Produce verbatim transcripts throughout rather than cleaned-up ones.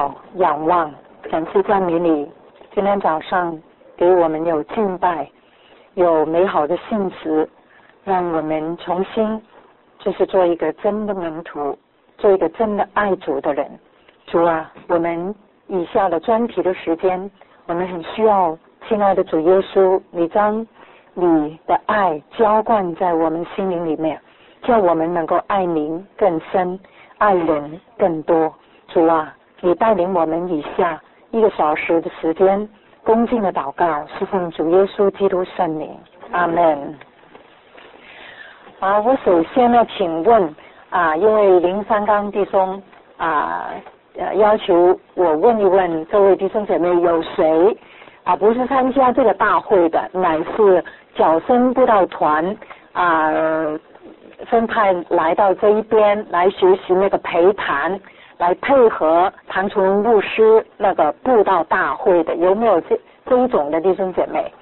仰望，感谢赞美你。今天早上给我们有敬拜，有美好的信词，让我们重新就是做一个真的门徒，做一个真的爱主的人。主啊，我们以下的专题的时间，我们很需要亲爱的主耶稣，你将你的爱浇灌在我们心灵里面，叫我们能够爱您更深，爱人更多。主啊，你带领我们以下一个小时的时间恭敬的祷告，是奉主耶稣基督圣名，阿们。啊，我首先呢，请问啊，因为林三刚弟兄啊，呃，要求我问一问各位弟兄姐妹，有谁啊不是参加这个大会的，乃是角声布道团啊分派来到这一边来学习那个陪谈，来配合唐崇荣牧师那个布道大会的，有没有这这一种的弟兄姐妹？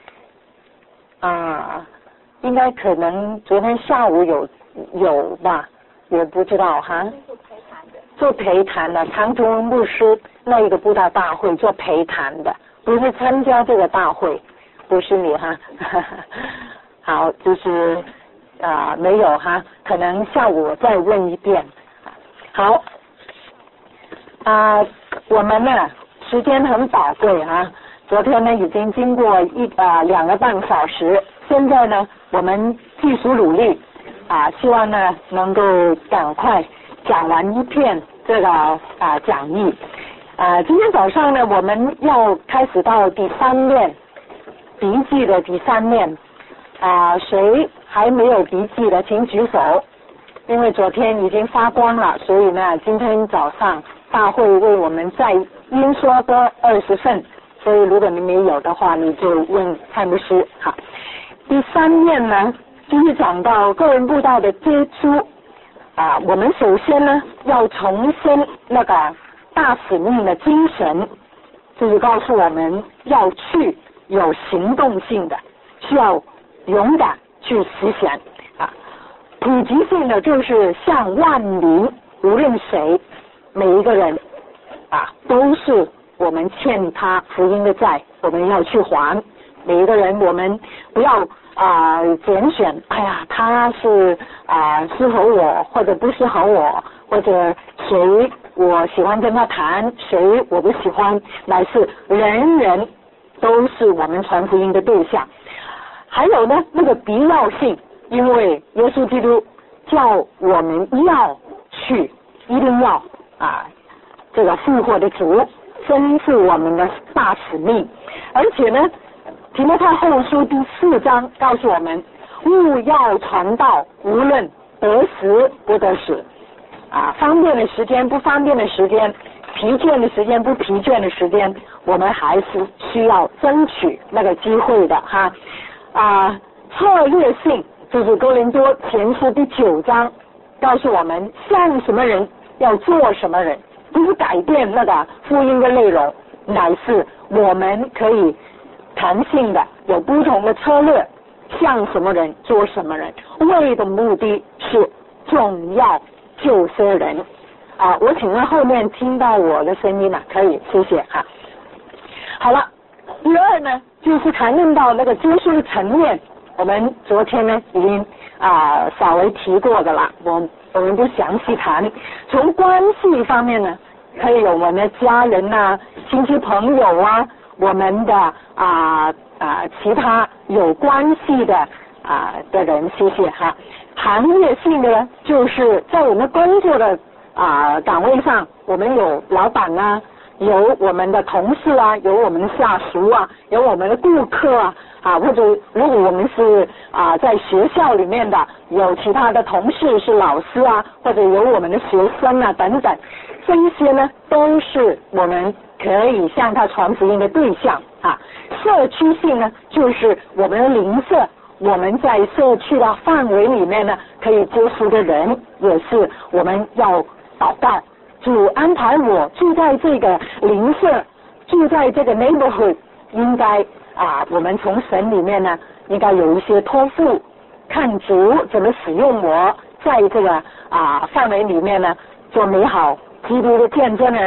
啊，应该可能昨天下午有有吧，也不知道哈。做陪谈的，唐崇荣牧师那一个布道大会做陪谈的，不是参加这个大会，不是你哈。好，就是啊、呃、没有哈，可能下午我再问一遍。好。啊、呃，我们呢时间很宝贵啊，昨天呢已经经过一啊、呃、两个半小时，现在呢我们继续努力啊、呃，希望呢能够赶快讲完一片这个啊、呃、讲义啊、呃。今天早上呢我们要开始到第三面笔记的第三面啊、呃，谁还没有笔记的请举手，因为昨天已经发光了，所以呢今天早上大会为我们再印刷多二十份，所以如果你没有的话，你就问蔡牧师。好，第三面呢，就是讲到个人布道的接触啊。我们首先呢，要重申那个大使命的精神，就是告诉我们要去有行动性的，需要勇敢去实现啊。普及性的就是向万民，无论谁。每一个人啊，都是我们欠他福音的债，我们要去还。每一个人，我们不要啊拣选，哎呀，他是啊适合我，或者不适合我，或者谁我喜欢跟他谈，谁我不喜欢，乃是人人都是我们传福音的对象。还有呢，那个必要性，因为耶稣基督叫我们要去，一定要。啊，这个复活的主吩咐我们的大使命，而且呢，提摩太后书第四章告诉我们，务要传道，无论得时不得时，啊，方便的时间不方便的时间，疲倦的时间不疲倦的时间，我们还是需要争取那个机会的哈。啊，策略性就是哥林多前书第九章告诉我们，像什么人。要做什么人，不是改变那个福音的内容，乃是我们可以弹性的有不同的策略，像什么人做什么人，为的目的是总要救些人啊！我请问后面听到我的声音了，可以谢谢哈。好了，第二呢，就是谈论到那个接触的层面，我们昨天呢已经啊稍微提过的了，我。我们不详细谈。从关系方面呢，可以有我们的家人啊、亲戚朋友啊，我们的啊啊其他有关系的啊的人，谢谢哈。行业性的呢，就是在我们工作的啊岗位上，我们有老板啊，有我们的同事啊，有我们的下属啊，有我们的顾客啊。啊，或者如果我们是啊在学校里面的，有其他的同事是老师啊，或者有我们的学生啊等等，这一些呢都是我们可以向他传福音的对象啊。社区性呢，就是我们的邻舍，我们在社区的范围里面呢可以接触的人，也是我们要祷告，主安排我住在这个邻舍，住在这个 neighborhood， 应该。啊，我们从神里面呢，应该有一些托付，看主怎么使用我，在这个啊范围里面呢，做美好基督的见证人呢，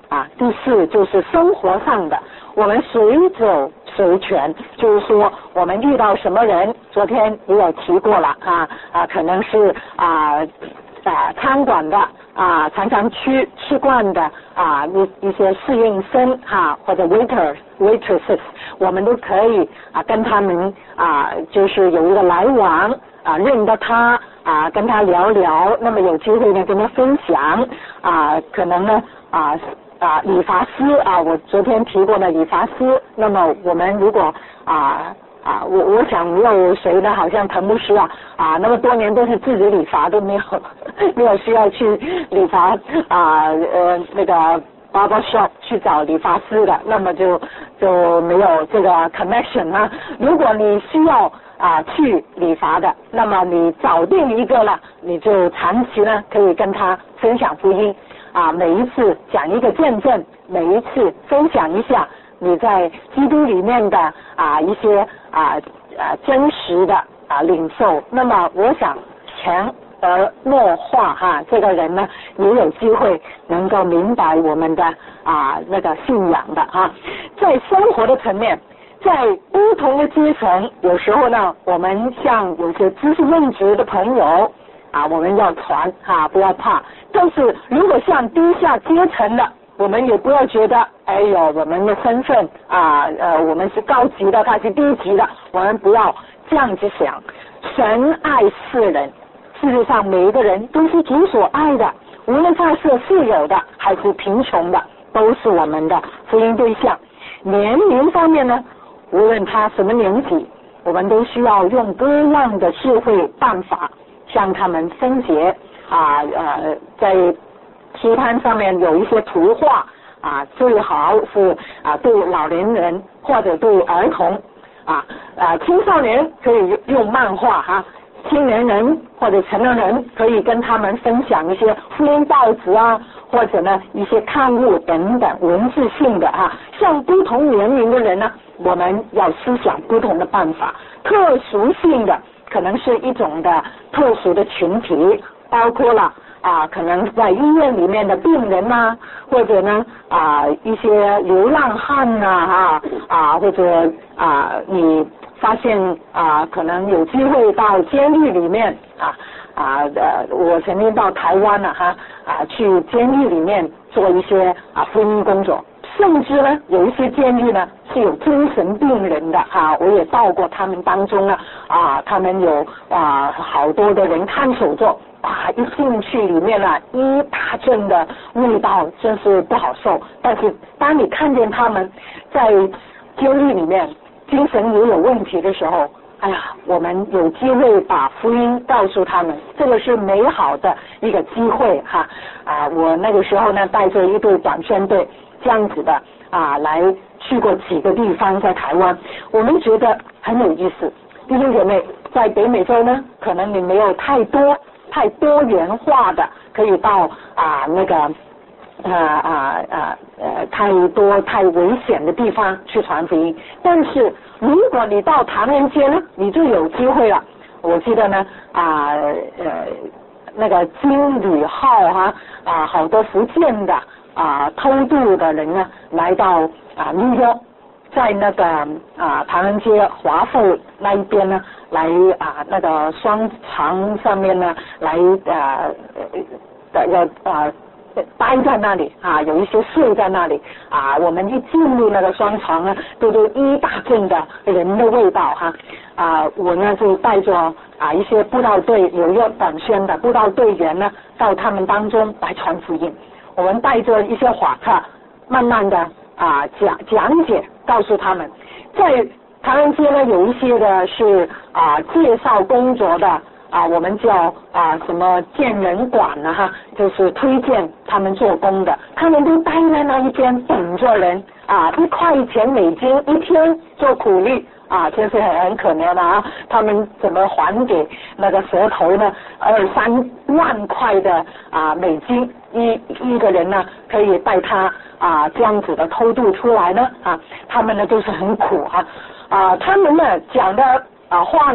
啊，第四就是生活上的，我们随走随权，就是说我们遇到什么人，昨天也有提过了啊啊，可能是啊啊餐馆的啊，常常去吃惯的啊一一些侍应生哈、啊，或者 waiter waitresses， 我们都可以啊跟他们啊就是有一个来往啊，认得他啊，跟他聊聊，那么有机会呢跟他分享啊，可能呢啊。啊，理发师啊，我昨天提过的理发师。那么我们如果啊啊，我我想没有谁呢，好像滕牧师啊啊，那么多年都是自己理发，都没有没有需要去理发啊呃那个 barber shop 去找理发师的，那么就就没有这个 connection 啊。如果你需要啊去理发的，那么你找定一个了，你就长期呢可以跟他分享福音。啊，每一次讲一个见证，每一次分享一下你在基督里面的啊一些啊啊真实的啊领受。那么我想潜而默化哈，这个人呢也有机会能够明白我们的啊那个信仰的哈。在生活的层面，在不同的阶层，有时候呢，我们像有些知识分子的朋友。啊，我们要传啊，不要怕。但是如果像低下阶层的，我们也不要觉得，哎呦，我们的身份啊，呃，我们是高级的，他是低级的，我们不要这样子想。神爱世人，世界上每一个人都是主所爱的，无论他是富有的还是贫穷的，都是我们的福音对象。年龄方面呢，无论他什么年纪，我们都需要用各样的智慧办法。向他们分解啊呃，在期刊上面有一些图画啊，最好是啊对老年人或者对儿童啊啊青少年可以用漫画哈、啊，青年人或者成年人可以跟他们分享一些福音报纸啊，或者呢一些刊物等等文字性的啊，像不同年龄的人呢，我们要思想不同的办法，特殊性的。可能是一种的特殊的群体，包括了啊，可能在医院里面的病人呐、啊，或者呢啊一些流浪汉呐啊啊，或者啊你发现啊可能有机会到监狱里面啊啊呃，我曾经到台湾了、啊、哈啊去监狱里面做一些啊福音工作。甚至呢，有一些监狱呢是有精神病人的啊，我也到过他们当中呢啊，他们有啊好多的人看守着啊，一进去里面呢，一大阵的味道，真是不好受。但是当你看见他们在监狱里面精神也有问题的时候，哎呀，我们有机会把福音告诉他们，这个是美好的一个机会哈啊！我那个时候呢，带着一队短宣队。这样子的啊，来去过几个地方，在台湾，我们觉得很有意思。弟兄姐妹，在北美洲呢，可能你没有太多太多元化的，可以到啊那个啊啊啊呃太多太危险的地方去传福音。但是如果你到唐人街呢，你就有机会了。我记得呢啊呃那个金旅号哈 啊, 啊好多福建的。啊，偷渡的人呢，来到啊纽约，在那个啊唐人街华埠那一边呢，来啊那个商场上面呢，来啊呃要啊待在那里啊，有一些睡在那里啊。我们一进入那个商场呢，都有一大阵的人的味道哈啊。我呢就带着啊一些布道队有约短宣的布道队员呢，到他们当中来传福音。我们带着一些话课，慢慢的啊讲讲解，告诉他们，在唐人街呢有一些的是啊介绍工作的啊，我们叫啊什么见人馆呢哈，就是推荐他们做工的，他们都待在那一边等着人啊，一块钱美金一天做苦力。啊，真是很很可怜的啊！他们怎么还给那个蛇头呢？二三万块的啊美金一一个人呢，可以带他啊这样子的偷渡出来呢啊，他们呢都是很苦哈啊，他们呢讲的啊话呢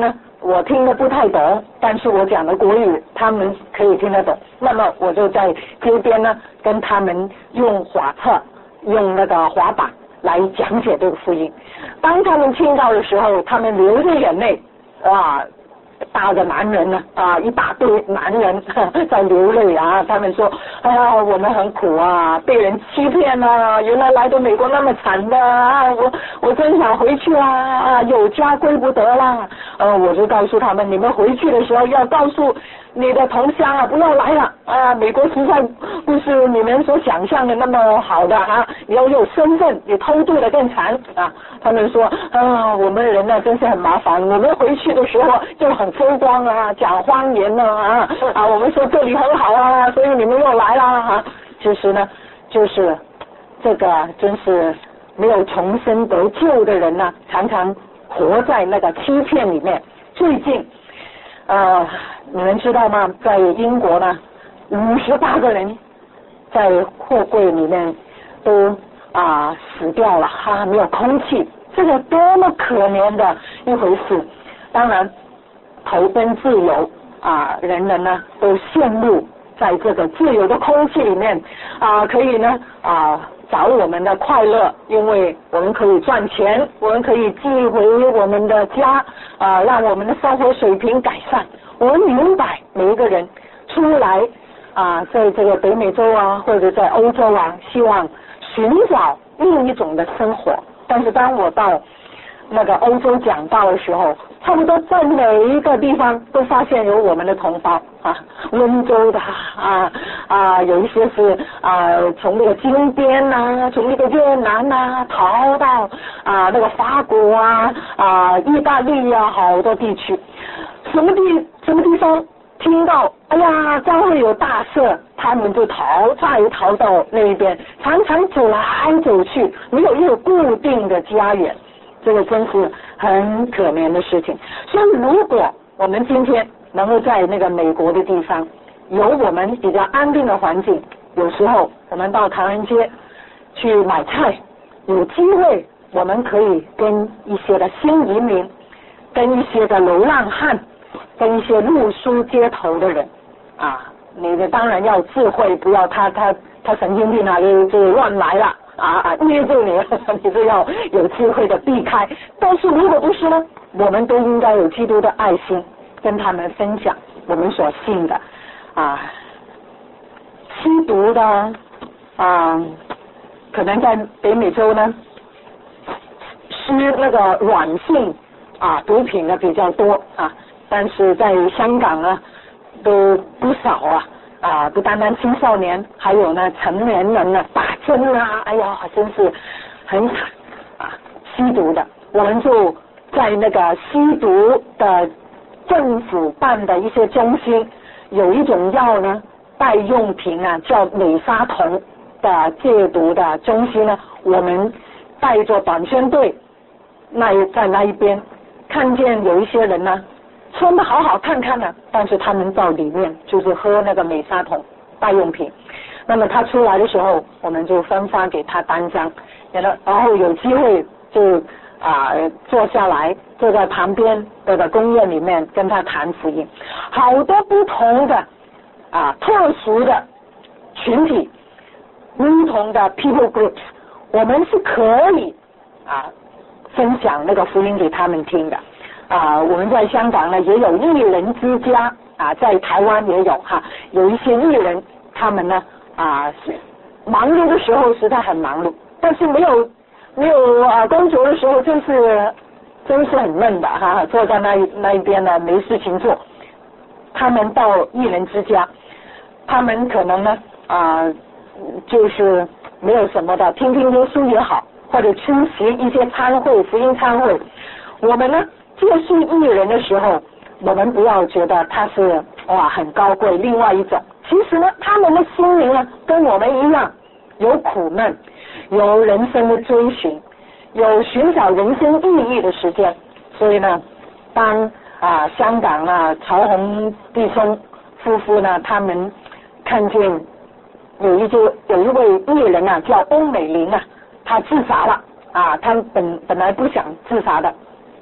我听得不太懂，但是我讲的国语他们可以听得懂。那么我就在街边呢，跟他们用滑册、用那个滑板来讲解这个福音。当他们听到的时候，他们流着眼泪，啊。大的男人呢啊，一大堆男人在流泪啊，他们说，哎呀，我们很苦啊，被人欺骗啊，原来来到美国那么惨的啊，我我真想回去啊，有家归不得啦。呃，我就告诉他们，你们回去的时候要告诉你的同乡啊，不要来了啊，美国实在不是你们所想象的那么好的啊，你要有身份，你偷渡的更惨啊。他们说，啊，我们人呢真是很麻烦，我们回去的时候就很风光啊，讲方言呢啊啊，我们说这里很好啊，所以你们又来啦啊。其实呢，就是这个真是没有重生得救的人呢，常常活在那个欺骗里面。最近，呃，你们知道吗？在英国呢，五十八个人在货柜里面都啊死掉了哈、啊，没有空气，这个多么可怜的一回事。当然，投奔自由啊，人人呢都羡慕在这个自由的空气里面啊，可以呢啊找我们的快乐，因为我们可以赚钱，我们可以寄回我们的家啊，让我们的生活水平改善。我们明白每一个人出来啊，在这个北美洲啊，或者在欧洲啊，希望寻找另一种的生活。但是当我到那个欧洲讲道的时候，差不多在每一个地方都发现有我们的同胞啊，温州的啊啊，有一些是啊从那个金边呐、啊，从那个越南呐、啊、逃到啊那个法国啊啊意大利啊，好多地区，什么地什么地方听到哎呀将会有大赦，他们就逃，再逃到那一边，常常走来走去，没有一个固定的家园。这个真是很可怜的事情。所以如果我们今天能够在那个美国的地方有我们比较安定的环境，有时候我们到唐人街去买菜，有机会我们可以跟一些的新移民，跟一些的流浪汉，跟一些露宿街头的人啊，你的当然要智慧，不要他他他神经病啊，就就乱来了啊，捏住你，你就要有智慧的避开。但是如果不是呢，我们都应该有基督的爱心，跟他们分享我们所信的啊。吸毒的啊，可能在北美洲呢，吸那个软性啊毒品的比较多啊，但是在香港呢，都不少啊。啊，不单单青少年，还有呢成年人呢打针啊，哎呀，真是很惨啊！吸毒的，我们就在那个吸毒的政府办的一些中心，有一种药呢，代用品啊，叫美沙酮的戒毒的中心呢，我们带着短宣队，那在那一边看见有一些人呢。穿得好好看看的，但是他们到里面就是喝那个美沙酮代用品。那么他出来的时候，我们就分发给他单张，然后有机会就啊坐下来，坐在旁边的公园里面跟他谈福音。好多不同的啊特殊的群体，不同的 people groups， 我们是可以啊分享那个福音给他们听的。啊，我们在香港呢也有艺人之家啊，在台湾也有哈，有一些艺人，他们呢啊是忙碌的时候实在很忙碌，但是没有没有啊工作的时候真是真是很闷的哈，坐在那那一边呢没事情做。他们到艺人之家，他们可能呢啊就是没有什么的，听听耶稣也好，或者出席一些餐会、福音餐会，我们呢。接触艺人的时候，我们不要觉得他是哇很高贵。另外一种，其实呢，他们的心灵呢跟我们一样，有苦闷，有人生的追寻，有寻找人生意义的时间。所以呢，当啊香港啊曹洪弟兄夫妇呢，他们看见有一就有一位艺人啊叫欧美玲啊，他自杀了啊，他本本来不想自杀的。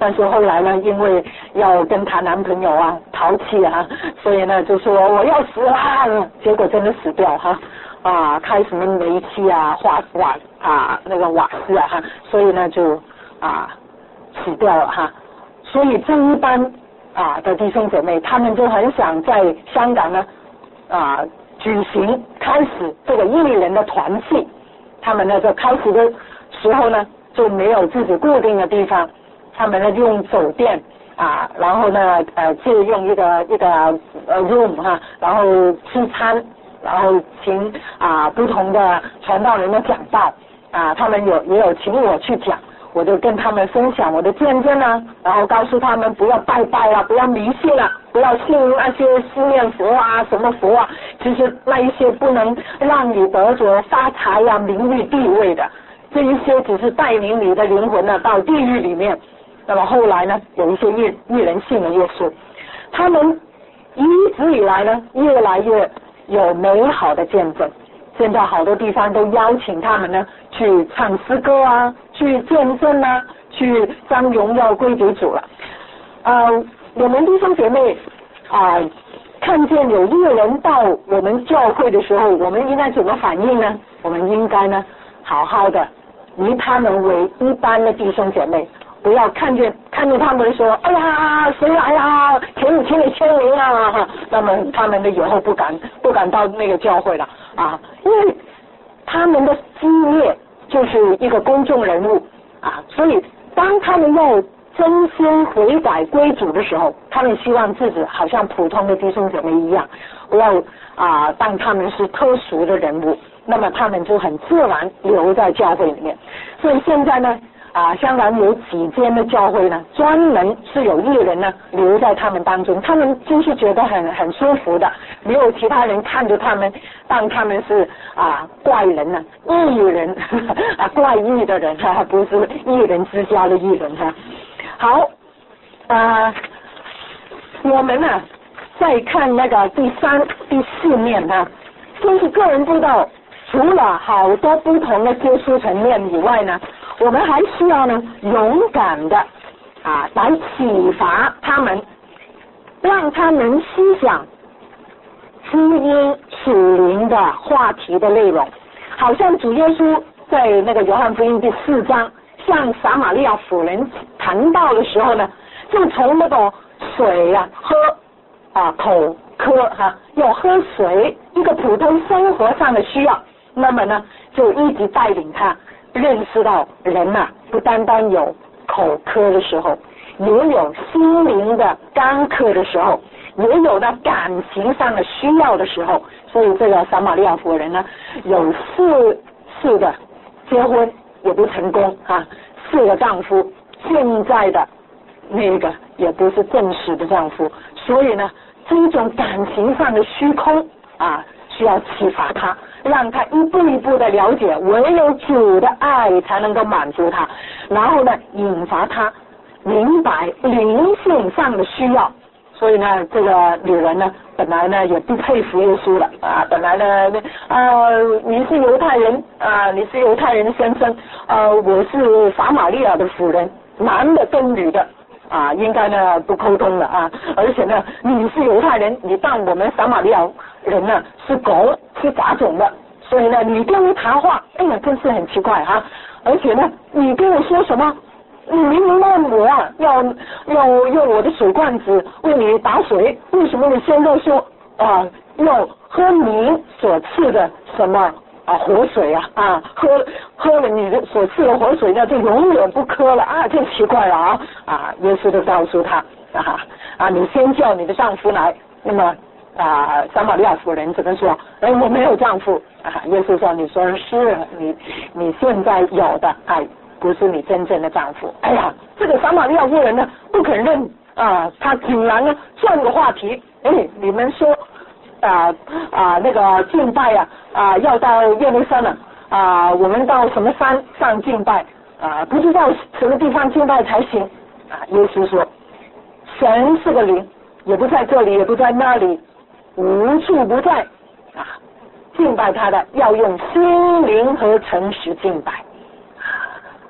但是后来呢，因为要跟她男朋友啊淘气啊，所以呢就说我要死啦，结果真的死掉哈。啊，开什么煤气啊、化瓦啊、那个瓦斯啊哈，所以呢就啊死掉了哈。所以这一班啊的弟兄姐妹，他们就很想在香港呢啊举行开始这个艺人的团契。他们呢就开始的时候呢就没有自己固定的地方，他们呢用酒店啊，然后呢呃借用一个一个呃 room 哈，然后吃餐。然后请啊不同的传道人的讲道啊，他们有也有请我去讲，我就跟他们分享我的见证啊，然后告诉他们不要拜拜了，不要迷信了，不要信那些四面佛啊什么佛啊，其实那一些不能让你得着发财啊名誉地位的，这一些只是带领你的灵魂呢到地狱里面。那么后来呢，有一些艺艺人信了耶稣，他们一直以来呢越来越有美好的见证，现在好多地方都邀请他们呢去唱诗歌啊，去见证啊，去将荣耀归给主了。呃，我们弟兄姐妹啊、呃，看见有艺人到我们教会的时候，我们应该怎么反应呢？我们应该呢好好的以他们为一般的弟兄姐妹，不要看见看见他们说，哎呀，谁来呀？请你请你签名啊！那么他们的以后不敢不敢到那个教会了啊，因为他们的基业就是一个公众人物啊，所以当他们要真心悔改归主的时候，他们希望自己好像普通的弟兄姐妹一样，不要啊当他们是特殊的人物，那么他们就很自然留在教会里面。所以现在呢。啊，香港有几间的教会呢，专门是有艺人呢留在他们当中，他们就是觉得很很舒服的，没有其他人看着他们，当他们是啊怪人呢、啊，异人啊怪异的人哈、啊，不是艺人之家的艺人哈、啊。好，啊，我们呢、啊、再看那个第三、第四面呢、啊，就是个人知道，除了好多不同的接触层面以外呢。我们还需要呢勇敢的啊来启发他们，让他们思想福音属灵的话题的内容，好像主耶稣在那个约翰福音第四章向撒玛利亚妇人谈到的时候呢，就从那个水啊喝啊口渴哈、啊、要喝水，一个普通生活上的需要，那么呢就一直带领他认识到人呐、啊，不单单有口渴的时候，也有心灵的干渴的时候，也有的感情上的需要的时候。所以这个撒玛利亚妇人呢，有四次的结婚也不成功啊，四个丈夫，现在的那个也不是正式的丈夫，所以呢，这种感情上的虚空啊，需要启发他。让他一步一步的了解，唯有主的爱才能够满足他，然后呢，引发他明白灵性上的需要。所以呢，这个女人呢，本来呢也不佩服耶稣了啊，本来呢，啊，你是犹太人啊，你是犹太人先生，呃，我是撒玛利亚的妇人，男的跟女的。啊，应该呢不沟通了啊，而且呢，你是犹太人，你当我们撒玛利亚人呢是狗，是杂种的，所以呢，你跟我谈话，哎呀，真是很奇怪哈、啊。而且呢，你跟我说什么？你明明问我啊，要要用我的水罐子为你打水，为什么你现在说啊要喝你所赐的什么？啊，活水啊，啊，喝喝了你的所赐的活水呢，就永远不渴了啊，这奇怪了啊！啊，耶稣就告诉他啊啊，你先叫你的丈夫来。那么啊，撒玛利亚妇人只能说，哎，我没有丈夫啊。耶稣说，你说是你你现在有的，哎，不是你真正的丈夫。哎呀，这个撒玛利亚妇人呢，不肯认啊，他竟然呢转个话题，哎，你们说。啊啊，那个敬拜啊啊，要到耶路撒冷啊，我们到什么山上敬拜啊？不知道什么地方敬拜才行啊？耶稣说，神是个灵，也不在这里，也不在那里，无处不在啊！敬拜他的要用心灵和诚实敬拜。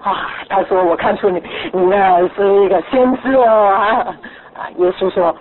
啊，他说我看出你你呢是一个先知哦啊啊！耶稣说，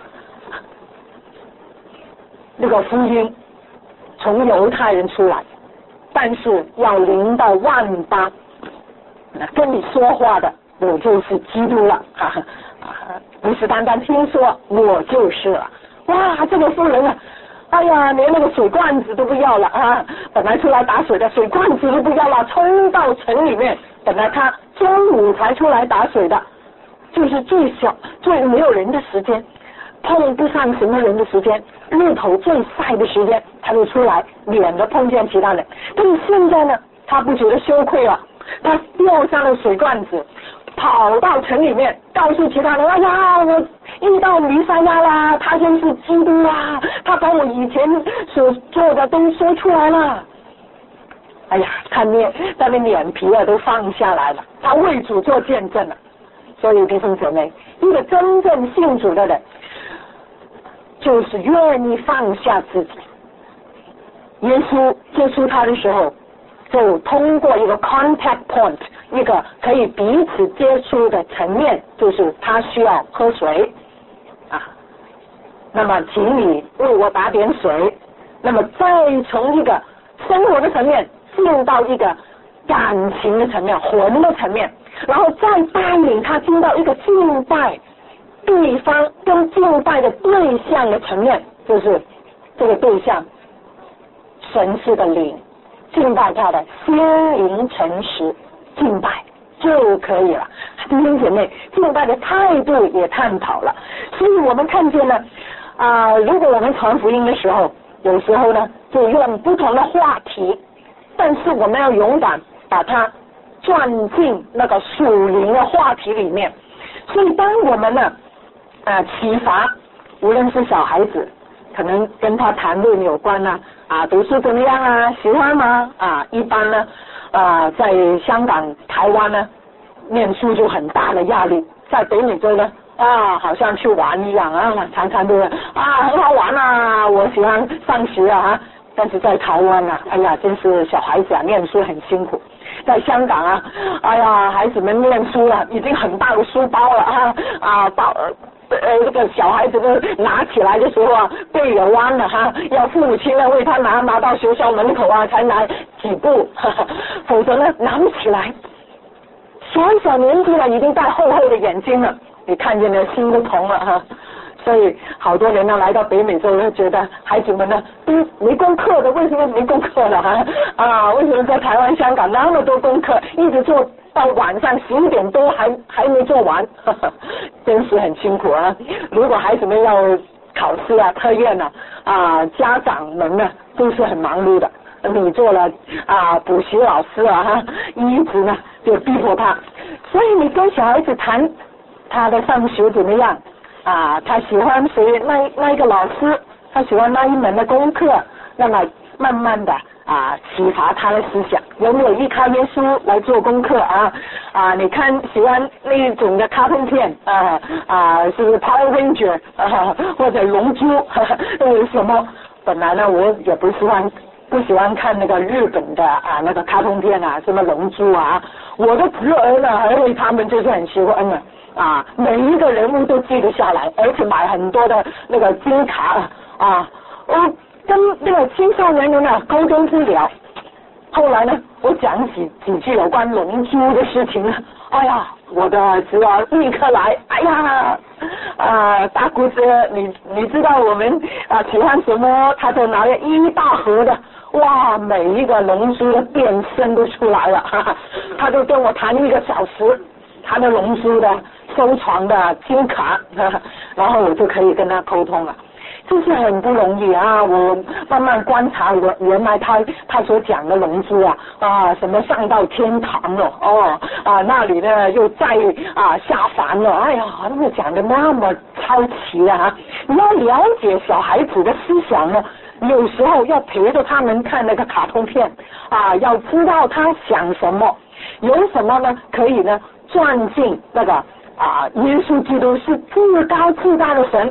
那个福音从犹太人出来，但是要临到万邦，跟你说话的我就是基督了啊啊！不是单单听说，我就是了。哇，这个妇人啊！哎呀，连那个水罐子都不要了啊！本来出来打水的水罐子都不要了，冲到城里面。本来他中午才出来打水的，就是最小、最没有人的时间，碰不上什么人的时间，日头最晒的时间，他就出来，免得碰见其他人。但是现在呢，他不觉得羞愧了，他掉上了水罐子，跑到城里面，告诉其他人：哎呀，我遇到弥赛亚啦，他就是基督啦，他把我以前所做的都说出来了。哎呀，他脸他的脸皮啊都放下来了，他为主做见证了。所以弟兄姐妹，一个真正信主的人，就是愿意放下自己。耶稣接触他的时候，就通过一个 contact point， 一个可以彼此接触的层面，就是他需要喝水啊，那么请你为我打点水，那么再从一个生活的层面进到一个感情的层面、魂的层面，然后再带领他进到一个敬拜对方跟敬拜的对象的层面，就是这个对象神是个灵，敬拜他的心灵诚实敬拜就可以了。弟兄姐妹，敬拜的态度也探讨了，所以我们看见了啊、呃，如果我们传福音的时候，有时候呢就用不同的话题，但是我们要勇敢把它转进那个属灵的话题里面。所以当我们呢啊、呃、启发，无论是小孩子，可能跟他谈论有关呢啊读书怎么样啊，喜欢吗啊？一般呢啊在香港、台湾呢念书就很大的压力，在北美洲呢啊好像去玩一样啊，常常都啊很好玩啊，我喜欢上学啊。但是在台湾啊，哎呀，真是小孩子啊，念书很辛苦。在香港啊，哎呀，孩子们念书啊，已经很大的书包了啊啊，包呃这个小孩子都拿起来的时候啊，背也弯了哈、啊，要父母亲呢为他拿拿到学校门口啊，才拿几步，呵呵否则呢拿不起来。小小年纪了，已经戴厚厚的眼镜了，你看见了心都痛了哈、啊。所以好多人呢来到北美洲呢，觉得孩子们呢都没功课的，为什么没功课了哈？啊，为什么在台湾、香港那么多功课，一直做到晚上十一点多还还没做完，呵呵，真是很辛苦啊！如果孩子们要考试啊、测验啊，啊，家长们呢都是很忙碌的。你做了啊补习老师啊哈，一直呢就逼迫他，所以你跟小孩子谈他的上学怎么样？啊，他喜欢谁那那一个老师，他喜欢那一门的功课，那么慢慢的啊启发他的思想，有没有依靠耶稣来做功课啊？啊，你看喜欢那一种的卡通片啊啊，是不是 Power Ranger 啊，或者龙珠呵呵呃什么？本来呢我也不喜欢不喜欢看那个日本的啊那个卡通片啊，什么龙珠啊，我的侄儿呢还为他们就是很喜欢呢。啊，每一个人物都记得下来，而且买很多的那个金卡啊，我跟那个青少年人呢沟通不了。后来呢，我讲几几句有关龙珠的事情呢，哎呀，我的侄儿立刻来，哎呀，啊，大姑子，你你知道我们啊喜欢什么？他就拿了一大盒的，哇，每一个龙珠的变身都出来了，哈哈，他就跟我谈一个小时。他的龙珠的收藏的金卡，然后我就可以跟他沟通了，这是很不容易啊！我慢慢观察，我原来他他所讲的龙珠啊啊，什么上到天堂了哦啊，那里呢又再啊下凡了，哎呀，那么讲的那么超奇啊！你要了解小孩子的思想呢，有时候要陪着他们看那个卡通片啊，要知道他想什么，有什么呢可以呢？ 转进那个啊，耶稣基督是至高至大的神，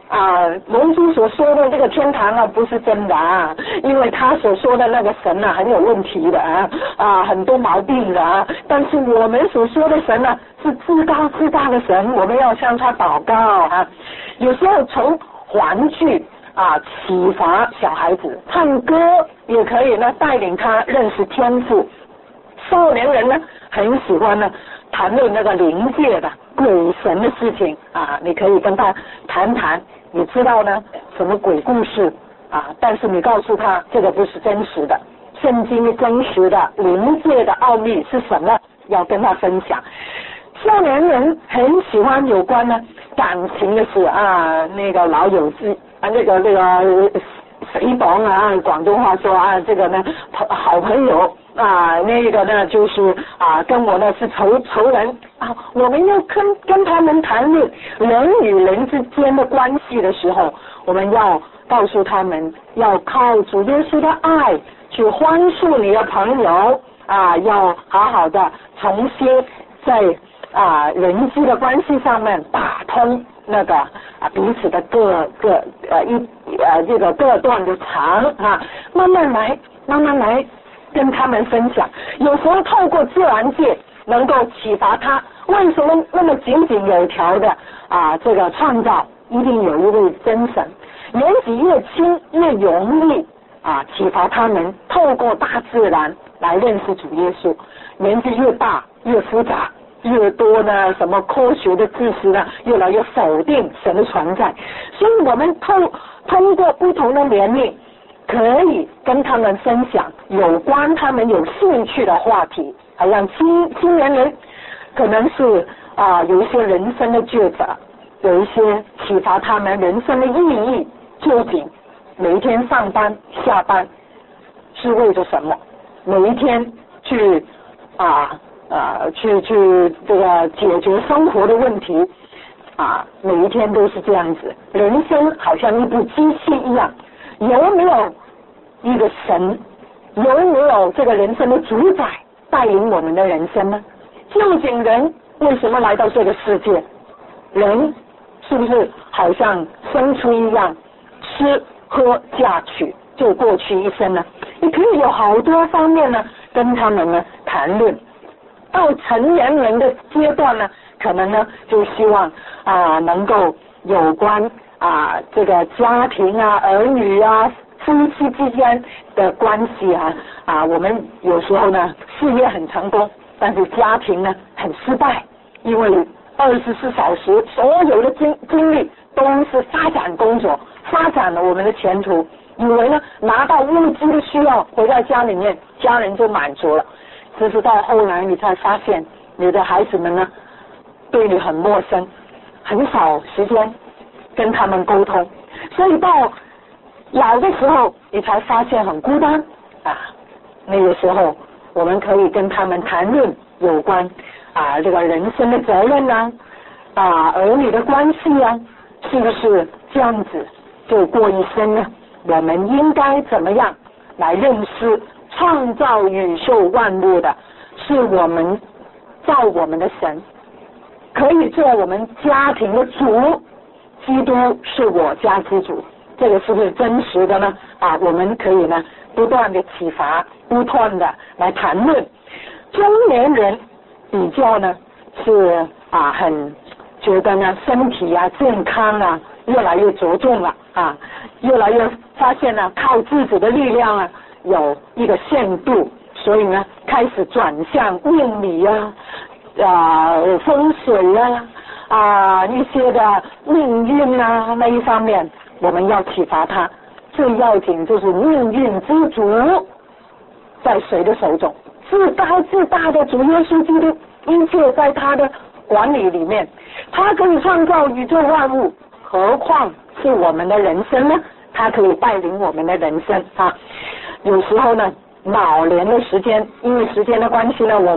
啊，龙珠所说的这个天堂啊，不是真的啊，因为他所说的那个神啊，很有问题的啊，啊，很多毛病的啊。但是我们所说的神呢、啊，是至高至大的神，我们要向他祷告啊。有时候从玩具啊启发小孩子，唱歌也可以呢，带领他认识天父。少年人呢，很喜欢呢谈论那个灵界的鬼神的事情啊，你可以跟他谈谈。你知道呢什么鬼故事啊？但是你告诉他这个不是真实的，圣经真实的灵界的奥秘是什么？要跟他分享。少年人很喜欢有关呢感情的事啊，那个老友记啊，那个那个谁懂啊？广东话说啊，这个呢好朋友啊，那个呢就是啊跟我呢是仇仇人啊，我们要跟跟他们谈论人与人之间的关系的时候，我们要告诉他们，要靠主耶稣的爱去宽恕你的朋友啊，要好好的重新在啊人际的关系上面打通那个啊彼此的各各呃一呃这个各段的长啊，慢慢来慢慢来跟他们分享。有时候透过自然界能够启发他，为什么那么井井有条的啊这个创造一定有一位真神？年纪越轻越容易啊启发他们透过大自然来认识主耶稣，年纪越大越复杂，越多呢什么科学的知识呢越来越否定神的存在。所以我们通通过不同的年龄可以跟他们分享有关他们有兴趣的话题，好像青青年人可能是啊有一些人生的抉择，有一些启发他们人生的意义，究竟每一天上班下班是为着什么？每一天去啊啊去去这个解决生活的问题啊，每一天都是这样子。人生好像一部机器一样，有没有一个神？有没有这个人生的主宰带领我们的人生呢？究竟人为什么来到这个世界？人是不是好像生出一样，吃喝嫁娶就过去一生呢？你可以有好多方面呢跟他们呢谈论。到成年人的阶段呢，可能呢就希望啊能够有关啊这个家庭啊儿女啊夫妻之间的关系啊啊我们有时候呢事业很成功，但是家庭呢很失败，因为二十四小时所有的精精力都是发展工作，发展了我们的前途，以为呢拿到物质的需要回到家里面，家人就满足了。只是到后来你才发现你的孩子们呢对你很陌生，很少时间跟他们沟通，所以到老的时候你才发现很孤单啊。那个时候我们可以跟他们谈论有关啊这个人生的责任啊啊儿女的关系啊，是不是这样子就过一生呢？我们应该怎么样来认识创造宇宙万物的是我们造我们的神，可以做我们家庭的主，基督是我家之主，这个是不是真实的呢？啊，我们可以呢不断的启发，不断的来谈论。中年人比较呢是啊很觉得呢身体啊健康啊越来越着重了啊，越来越发现呢靠自己的力量啊有一个限度，所以呢开始转向命理啊啊风水啊啊一些的命运啊那一方面，我们要启发他。最要紧就是命运之主在谁的手中？至高至大的主耶稣基督，一切在他的管理里面，他可以创造宇宙万物，何况是我们的人生呢？他可以带领我们的人生啊。有时候呢老年的时间，因为时间的关系呢，我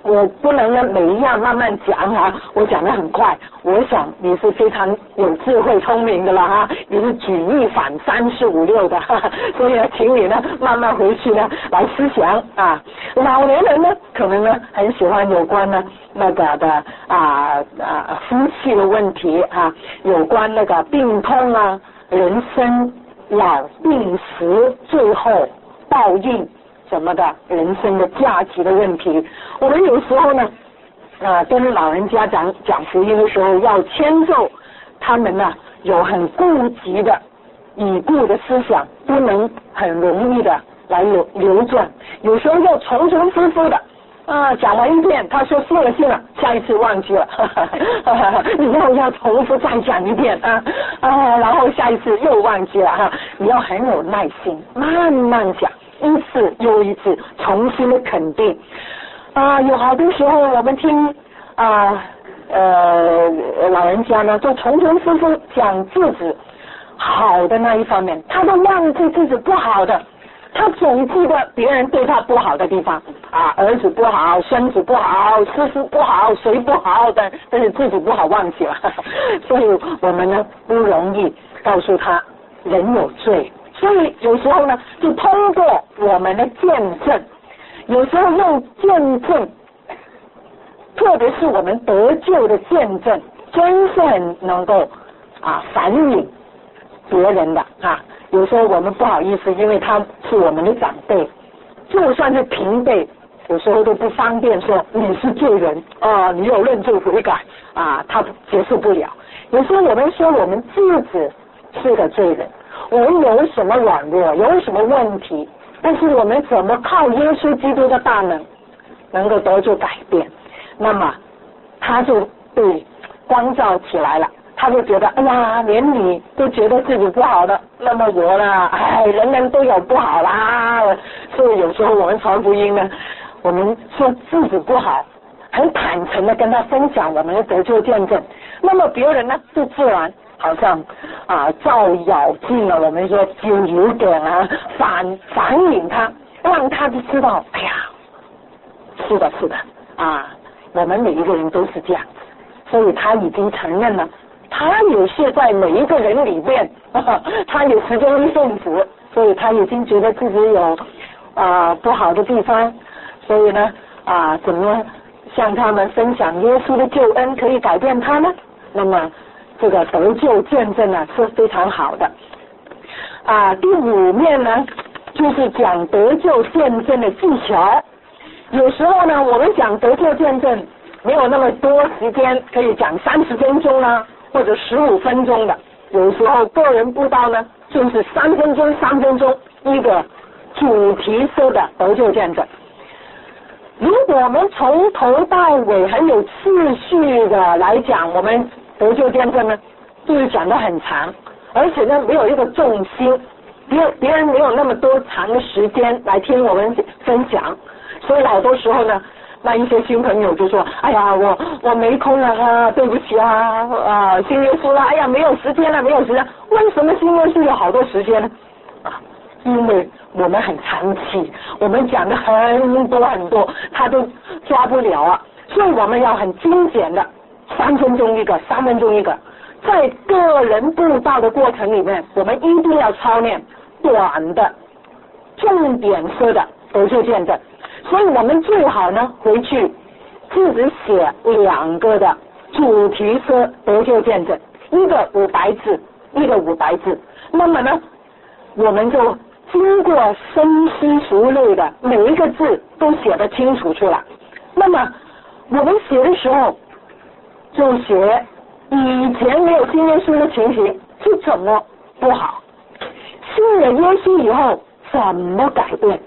我不能呢每一样慢慢讲啊，我讲得很快。我想你是非常有智慧聪明的了哈，你是举一反三四五六的，哈哈，所以呢，请你呢慢慢回去呢来思想啊。老年人呢，可能呢很喜欢有关呢那个的啊啊夫妻的问题啊，有关那个病痛啊，人生老病死，最后报应什么的，人生的价值的问题。我们有时候呢，啊，跟老人家讲讲福音的时候，要迁就他们呢，有很顾及的已故的思想，不能很容易的来流流转，有时候要重重复复的。啊，讲完一遍，他说信了信了，下一次忘记了，你要要重复再讲一遍啊啊，然后下一次又忘记了哈，你要很有耐心，慢慢讲，一次又一次，重新的肯定啊。有好多时候我们听啊呃老人家呢，就重重复复讲自己好的那一方面，他都忘记自己不好的。他总记得别人对他不好的地方啊，儿子不好，孙子不好，师傅不好，谁不好的，但是自己不好忘记了。所以我们呢不容易告诉他人有罪，所以有时候呢就通过我们的见证，有时候用见证，特别是我们得救的见证，真是很能够啊反映别人的啊。有时候我们不好意思，因为他是我们的长辈，就算是平辈，有时候都不方便说你是罪人啊，你有认罪悔改啊，他接受不了。有时候我们说我们自己是个罪人，我们有什么软弱，有什么问题，但是我们怎么靠耶稣基督的大能能够得做改变，那么他就被光照起来了。他就觉得，哎呀，连你都觉得自己不好的，那么我呢，哎，人人都有不好啦。所以有时候我们传福音呢，我们说自己不好，很坦诚的跟他分享我们的得救见证，那么别人呢，就自然好像啊照妖镜了，我们说就有点啊反反映他，让他就知道，哎呀，是的，是的啊，我们每一个人都是这样子，所以他已经承认了。他也是在每一个人里面，呵呵他有其中一份子，所以他已经觉得自己有啊、呃、不好的地方，所以呢啊、呃、怎么向他们分享耶稣的救恩可以改变他呢？那么这个得救见证呢是非常好的啊、呃。第五面呢就是讲得救见证的技巧。有时候呢我们讲得救见证没有那么多时间，可以讲三十分钟啦。或者十五分钟的，有时候个人布道呢，就是三分钟、三分钟一个主题式的得救见证。如果我们从头到尾很有次序的来讲，我们得救见证呢，就是讲得很长，而且呢没有一个重心，别别人没有那么多长的时间来听我们分享，所以好多时候呢。那一些新朋友就说，哎呀，我我没空了啊，对不起啊，啊，新耶稣了，哎呀，没有时间了，没有时间。为什么新耶稣有好多时间呢？啊，因为我们很长期，我们讲的很多很多，他都抓不了啊，所以我们要很精简的，三分钟一个，三分钟一个，在个人布道的过程里面，我们一定要操练短的、重点式的得救见证。所以我们最好呢回去自己写两个的主题式得救见证，一个五百字，一个五百字。那么呢，我们就经过深思熟虑的每一个字都写得清楚出来。那么我们写的时候就写以前没有信耶稣的情形是怎么不好，信了耶稣以后怎么改变。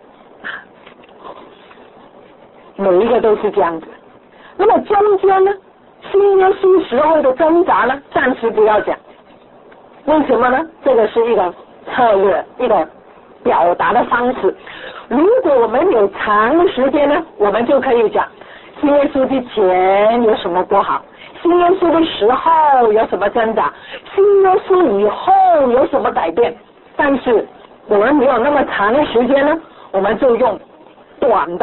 每一个都是这样子。那么中间呢，信耶稣时候的挣扎呢，暂时不要讲。为什么呢？这个是一个策略，一个表达的方式。如果我们有长的时间呢，我们就可以讲信耶稣之前有什么不好，信耶稣的时候有什么挣扎，信耶稣以后有什么改变。但是我们没有那么长的时间呢，我们就用短的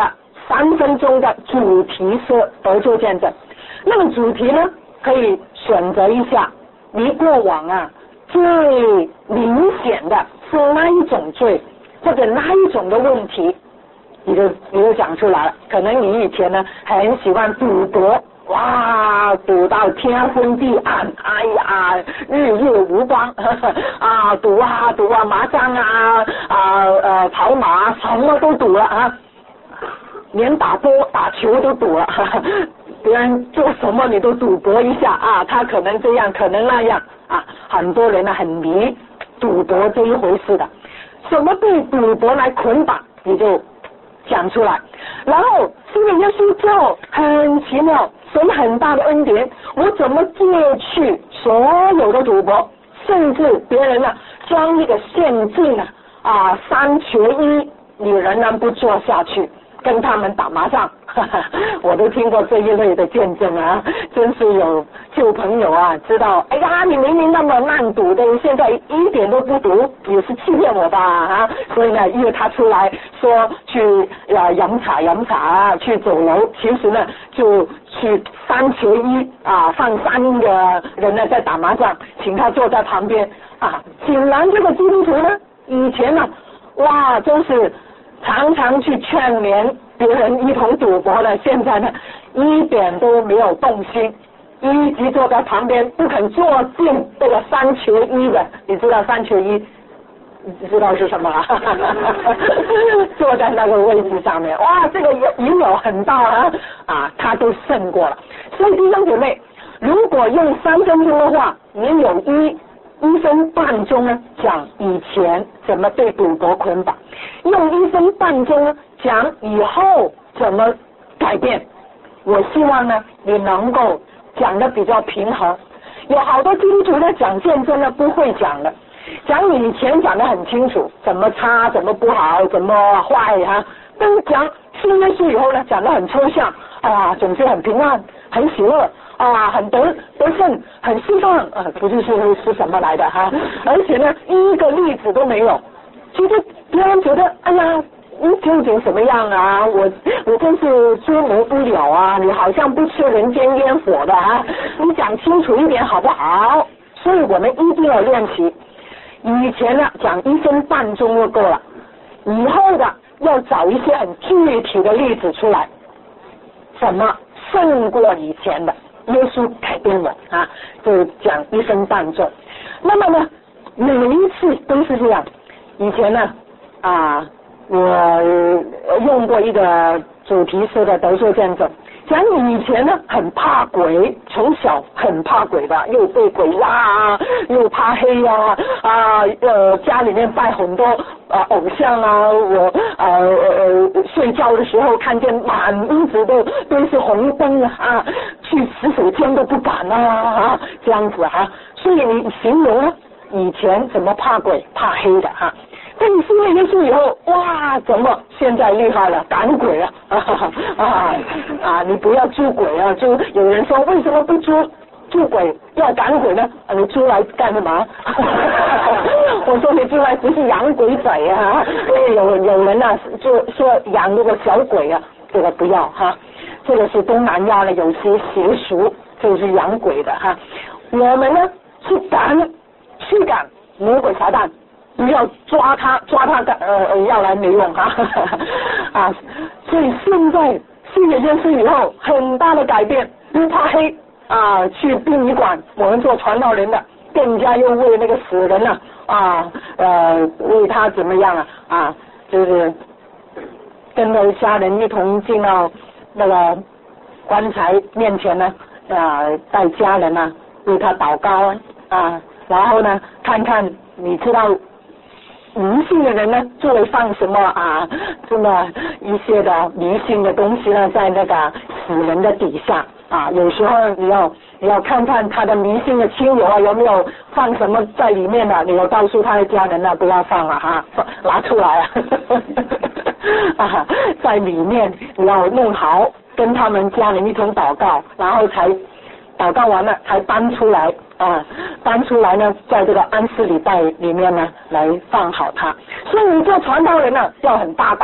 三分钟的主题是得救见证。那么主题呢，可以选择一下你过往啊最明显的是哪一种罪，或者哪一种的问题，你就你就讲出来了。可能你以前呢很喜欢赌博，哇，赌到天昏地暗，哎呀，日夜无光啊，赌啊赌啊，麻将啊啊呃跑马什么都赌了啊，连打波打球都赌了，别人做什么你都赌博一下啊，他可能这样可能那样啊，很多人呢很迷赌博这一回事的，什么被赌博来捆绑你就讲出来。然后新约耶稣就很奇妙，神很大的恩典，我怎么戒去所有的赌博，甚至别人呢装一个陷阱啊啊三缺一，你仍然不做下去，跟他们打麻将，我都听过这一类的见证啊，真是有旧朋友啊，知道，哎呀，你明明那么烂赌的，现在一点都不赌，也是欺骗我吧啊！所以呢，约他出来说去啊饮茶饮茶，去走楼，其实呢就去三缺一啊，放三个人呢在打麻将，请他坐在旁边啊。显然这个基督徒呢，以前呢，哇，真是常常去劝勉别人一同赌博的，现在呢一点都没有动心，一直坐在旁边不肯坐进这个三缺一的。你知道三缺一你知道是什么啊？坐在那个位置上面，哇，这个赢有很大啊啊，他都胜过了。所以弟兄姐妹，如果用三分钟的话，你有一一分半钟呢讲以前怎么被赌博捆绑，用一分半钟呢讲以后怎么改变。我希望呢你能够讲的比较平衡。有好多基督徒呢讲见证呢不会讲的，讲以前讲得很清楚，怎么差怎么不好怎么坏啊，但是讲信耶稣以后呢讲得很抽象啊，总之很平安很喜乐啊，很得得胜，很释放啊，不知是是什么来的哈、啊，而且呢一个例子都没有，其实别人觉得哎呀你究竟什么样啊，我我真是捉摸不了啊，你好像不吃人间烟火的啊，你讲清楚一点好不好？所以我们一定要练习，以前呢讲一分半钟就够了，以后的要找一些很具体的例子出来，什么胜过以前的，耶稣改变我啊，就讲一分半钟。那么呢每一次都是这样，以前呢啊我用过一个主题式的得救见证，讲以前呢很怕鬼，从小很怕鬼的，又被鬼压啊，又怕黑呀 啊, 啊呃家里面拜很多啊偶像啊，我呃呃睡觉的时候看见满屋子都都是红灯啊，去洗手间都不敢啊啊这样子啊，所以你形容呢以前怎么怕鬼怕黑的哈、啊。但你信了耶稣以后，哇，怎么现在厉害了，赶鬼啊啊啊啊！你不要捉鬼啊，就有人说为什么不捉捉鬼要赶鬼呢？啊，你捉来干什么？我说你捉来不是养鬼仔啊，有有人啊就说养那个小鬼啊，这个不要哈，这个是东南亚的有些习俗，就是养鬼的哈。我们呢是赶驱赶魔鬼撒旦。不要抓他，抓他干呃要来没用哈啊！所以现在信了耶稣以后，很大的改变，不怕黑啊！去殡仪馆，我们做传道人的，更加又为那个死人呢 啊, 啊呃为他怎么样啊啊，就是跟着家人一同进到那个棺材面前呢啊，带家人呢为他祷告啊，然后呢看看你知道。迷信的人呢，就会放什么啊，这么一些的迷信的东西呢，在那个死人的底下啊，有时候你要你要看看他的迷信的亲友啊，有没有放什么在里面的，你要告诉他的家人呢，不要放了哈，拿出来啊，啊，在里面你要弄好，跟他们家人一同祷告，然后才祷告完了才搬出来。啊，搬出来呢，在这个安息礼袋里面呢，来放好它。所以你做传道人呢，要很大胆，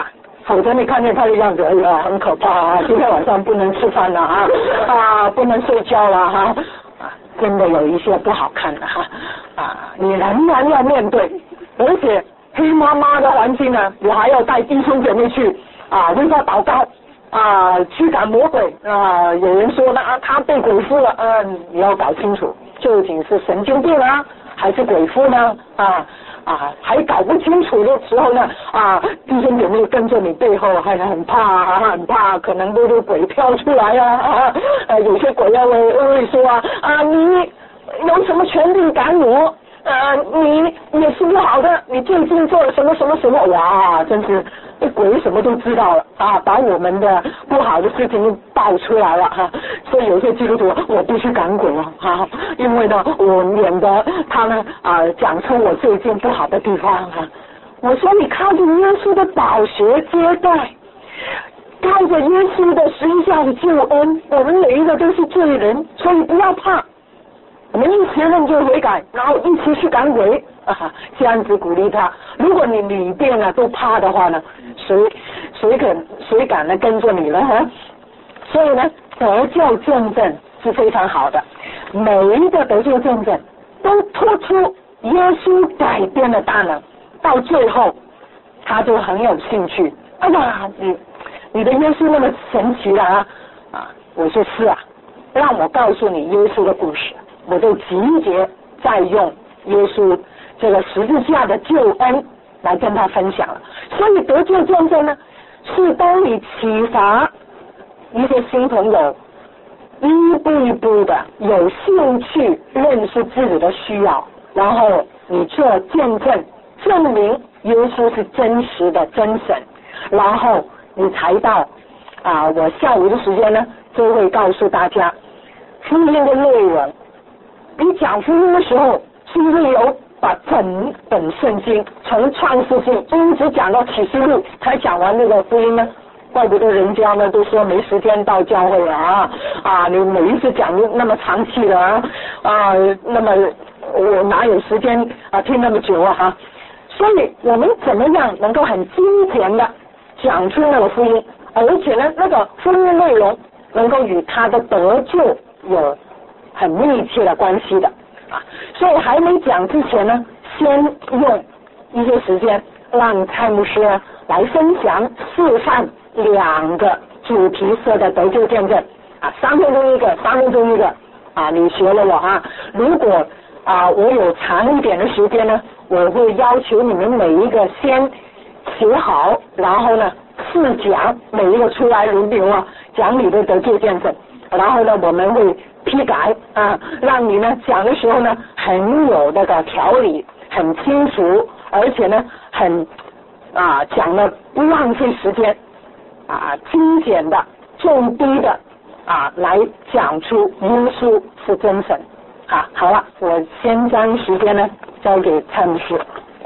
否则你看见他的样子，哎呀，很可怕啊！今天晚上不能吃饭了啊，啊，不能睡觉了哈，啊，真的有一些不好看的哈，啊，你仍然要面对，而且黑麻麻的环境呢，我还要带弟兄姐妹去啊，为他祷告。啊，驱赶魔鬼啊！有人说呢，啊，他被鬼附了，嗯，你要搞清楚，究竟是神经病啊，还是鬼附呢？啊啊，还搞不清楚的时候呢，啊，弟兄姐妹跟着你背后，还很怕啊，很怕，可能都是鬼飘出来啊，啊，呃，有些鬼要会会说啊，啊，你有什么权利赶我？呃，你也是不好的，你最近做了什么什么什么？哇，真是鬼什么都知道了啊，把我们的不好的事情爆出来了哈、啊。所以有些基督徒，我必须赶鬼了啊，因为呢，我免得他呢啊讲出我最近不好的地方啊。我说你靠着耶稣的宝血接待，靠着耶稣的十字架的救恩，我们每一个都是罪人，所以不要怕。我们一起认罪悔改，然后一起去赶鬼啊！这样子鼓励他。如果你里边啊都怕的话呢，谁谁肯谁敢呢跟着你了哈？所以呢，得救见证是非常好的。每一个得救见证都突出耶稣改变的大能，到最后他就很有兴趣。哎呀，你你的耶稣那么神奇了啊！啊，我说是啊，让我告诉你耶稣的故事。我就集结再用耶稣这个十字架的救恩来跟他分享了。所以得救见证呢，是当你启发一些新朋友一步一步的有兴趣认识自己的需要，然后你做见证，证明耶稣是真实的真神，然后你才到啊，我下午的时间呢就会告诉大家福音的内容。你讲福音的时候，是不是有把整本圣经从创世纪一直讲到启示录才讲完那个福音呢？怪不得人家呢都说没时间到教会了啊！啊，你每一次讲那么长气的啊，啊，那么我哪有时间啊听那么久啊哈？所以我们怎么样能够很精简的讲出那个福音，而且呢，那个福音内容能够与他的得救有很密切的关系的啊，所以还没讲之前呢，先用一些时间让蔡牧师来分享示范两个主题式的得救见证啊，三分钟一个，三分钟一个啊，你学了我啊，如果啊我有长一点的时间呢，我会要求你们每一个先写好，然后呢试讲，每一个出来轮流啊讲你的得救见证，然后呢我们会批改啊，让你呢讲的时候呢很有那个条理，很清楚，而且呢很啊讲了不浪费时间啊，精简的重低的啊来讲出耶稣是真神啊。好了，我先将时间呢交给蔡牧师。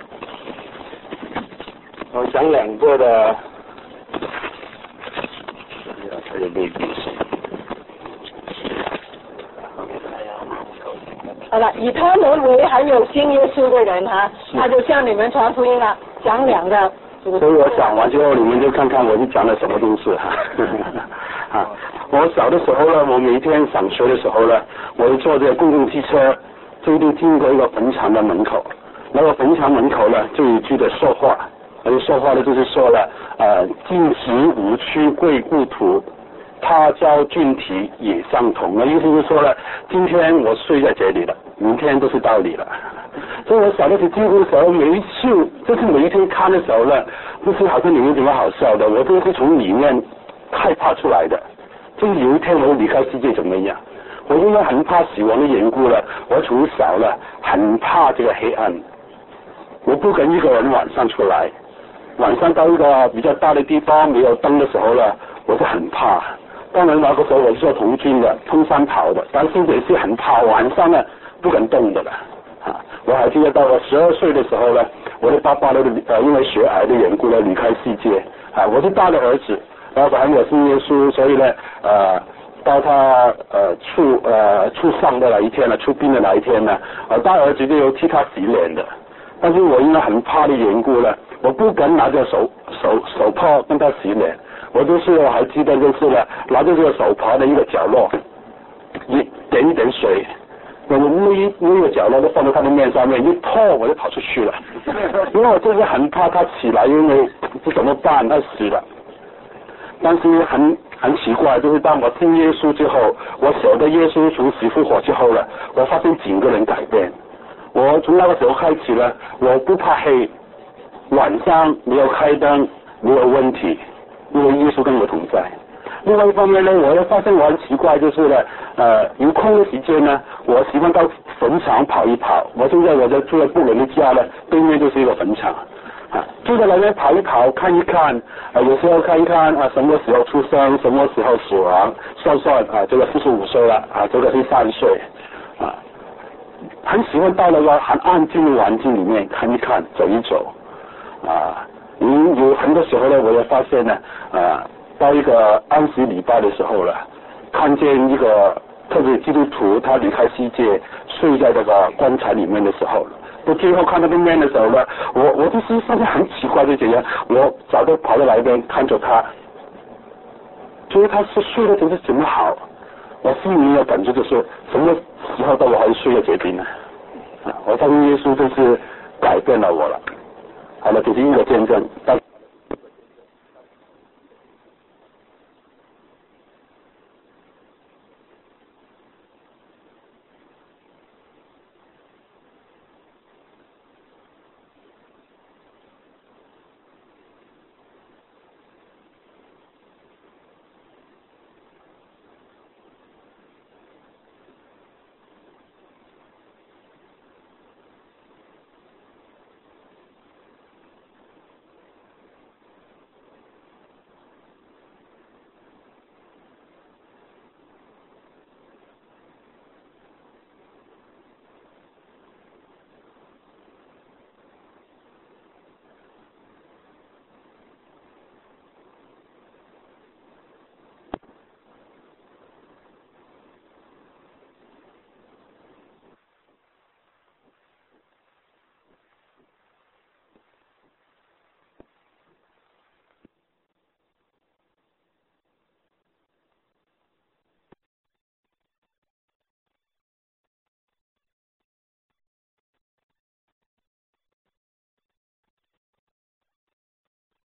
我讲两个的，还有内地好了，以他们为还有信耶稣的人哈、啊，他就向你们传福音了，讲两个。 所以我讲完之后，你们就看看我是讲了什么东西哈。啊，我小的时候呢，我每天上学的时候呢，我就坐这公共汽车，就一定经过一个坟场的门口。那个坟场门口呢，就有一句的说话，那个说话呢就是说了，呃，今时无区贵故土。他教俊体也相同，那意思就是说了，今天我睡在这里了，明天都是到你了。所以我小的时候经过的时候，每一次就是每一天看的时候呢，不是好像你们怎么好笑的，我都是从里面害怕出来的。就是有一天我离开世界怎么样？我因为很怕死亡的缘故了，我从小了很怕这个黑暗，我不敢一个人晚上出来，晚上到一个比较大的地方没有灯的时候呢，我是很怕。当然那个时候我是做童军的，通山跑的，但是也是很怕晚上呢不敢动的了啊！我还记得到我十二岁的时候呢，我的爸爸呢呃因为血癌的缘故呢离开世界啊，我是大的儿子，然后反正我信耶稣，所以呢呃到他呃出呃出丧的那一天呢，出殡的那一天呢，呃大儿子就有替他洗脸的， 但是我因为很怕的缘故呢，我不敢拿着手手手帕跟他洗脸，我就是我还记得就是呢，拿着这个手帕的一个角落，一点一点水，我那一那个角落都放在他的面上面，一泼我就跑出去了，因为我就是很怕他起来，因为这怎么办？他死了。但是很很奇怪，就是当我信耶稣之后，我晓得耶稣从死复活之后呢，我发现整个人改变。我从那个时候开始呢，我不怕黑，晚上没有开灯没有问题，因为耶稣跟我同在。另外一方面呢，我又发现我很奇怪，就是呢，呃，有空的时间呢，我喜欢到坟场跑一跑。我现在我在住在布伦的家呢，对面就是一个坟场。啊，住在那边跑一跑，看一看，啊，有时候看一看啊，什么时候出生，什么时候死亡，算算啊，这个四十五岁了，啊，这个是三岁，啊，很喜欢到那个很安静的环境里面看一看，走一走，啊，有有很多时候呢，我也发现呢，啊，到一个安息礼拜的时候了，看见一个特别基督徒他离开世界，睡在这个棺材里面的时候。我最后看到对面的时候呢，我我就是发现很奇怪的这样，我早就跑到来一边看着他，觉得他是睡的真是怎么好，我心里有感觉就是什么时候到我还睡在这边呢？啊，我相信耶稣就是改变了我了。好了，这是一个见证。但